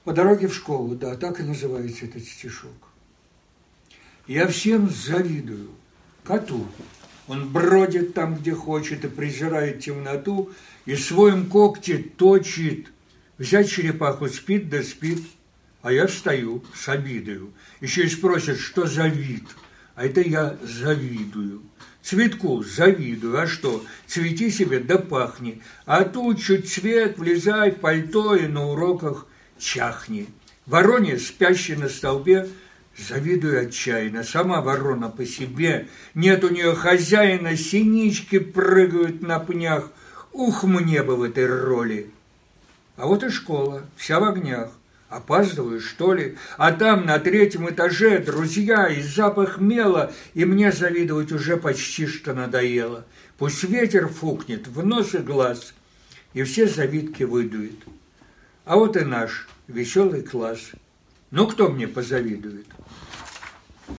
По дороге в школу, да, так и называется этот стишок. Я всем завидую. Коту. Он бродит там, где хочет, и презирает темноту, и своим когти точит. Взять черепаху, спит да спит, а я встаю с обидою. Еще и спросят, что за вид, а это я завидую. Цветку завидую, а что, цвети себе да пахни, а тут чуть цвет, влезай в пальто и на уроках чахни. Вороне, спящей на столбе, завидую отчаянно, сама ворона по себе, нет у нее хозяина, синички прыгают на пнях, ух, мне бы в этой роли. А вот и школа, вся в огнях. Опаздываю, что ли? А там на 3-м этаже друзья и запах мела, и мне завидовать уже почти что надоело. Пусть ветер фукнет в нос и глаз, и все завидки выдует. А вот и наш веселый класс. Ну, кто мне позавидует?